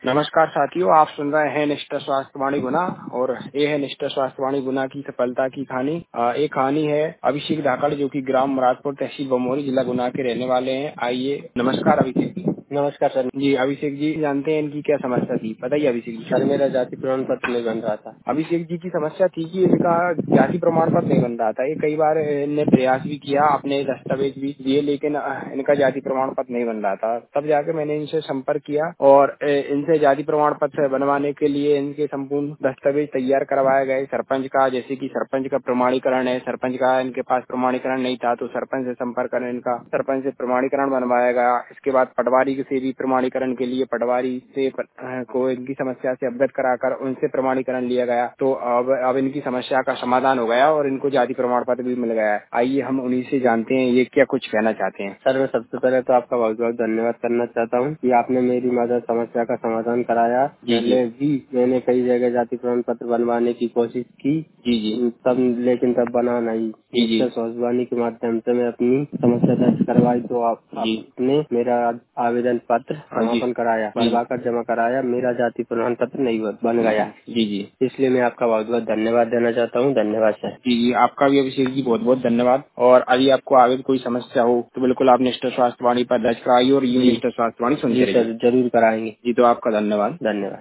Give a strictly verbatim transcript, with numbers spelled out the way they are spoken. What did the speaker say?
नमस्कार साथियों, आप सुन रहे हैं निष्ठा स्वास्थ्य वाणी गुना और ये है निष्ठा स्वास्थ्य वाणी गुना की सफलता की कहानी। ये कहानी है अभिषेक धाकड़, जो कि ग्राम मुरादपुर, तहसील बमोरी, जिला गुना के रहने वाले हैं। आइए। नमस्कार अभिषेक जी। नमस्कार सर जी अभिषेक जी, जानते हैं इनकी क्या समस्या थी? बताइए अभिषेक जी। सर मेरा जाति प्रमाण पत्र नहीं बन रहा था। अभिषेक जी की समस्या थी कि इनका जाति प्रमाण पत्र नहीं बन रहा था। ये कई बार इनने प्रयास भी किया, अपने दस्तावेज भी दिए, लेकिन इनका जाति प्रमाण पत्र नहीं बन रहा था। तब जाके मैंने इनसे संपर्क किया और इनसे जाति प्रमाण पत्र बनवाने के लिए इनके संपूर्ण दस्तावेज तैयार करवाए गए। सरपंच का, जैसे कि सरपंच का प्रमाणीकरण है, सरपंच का इनके पास प्रमाणीकरण नहीं था तो सरपंच से संपर्क कर इनका सरपंच से प्रमाणीकरण बनवाया गया। इसके बाद पटवारी से भी प्रमाणीकरण के लिए पटवारी से को इनकी समस्या से अवगत कराकर उनसे प्रमाणीकरण लिया गया। तो अब अब इनकी समस्या का समाधान हो गया और इनको जाति प्रमाण पत्र भी मिल गया है। आइए हम उन्हीं से जानते हैं ये क्या कुछ कहना चाहते हैं। सर मैं सबसे पहले तो आपका बहुत बहुत धन्यवाद करना चाहता हूँ कि आपने मेरी मदद समस्या का समाधान कराया। पहले भी मैंने कई जगह जाति प्रमाण पत्र बनवाने की कोशिश की जी जी तब, लेकिन तब बना नहीं। स्वास्थ्य के माध्यम से मैं अपनी समस्या दर्ज करवाई तो आप आपने मेरा आवेदन पत्र समापन कराया, भरवा कर जमा कराया, मेरा जाति प्रमाण पत्र नहीं बन गया। जी जी इसलिए मैं आपका बहुत बहुत धन्यवाद देना चाहता हूँ। धन्यवाद सर। जी जी आपका भी अभिषेक जी बहुत बहुत धन्यवाद। और यदि आपको आगे कोई समस्या हो तो बिल्कुल आप निष्ठा स्वास्थ्य वाणी पर दर्ज कराइए और ये निष्ठा स्वास्थ्य वाणी सुनते रहिए। जरूर कराएंगे। जी तो आपका धन्यवाद। धन्यवाद।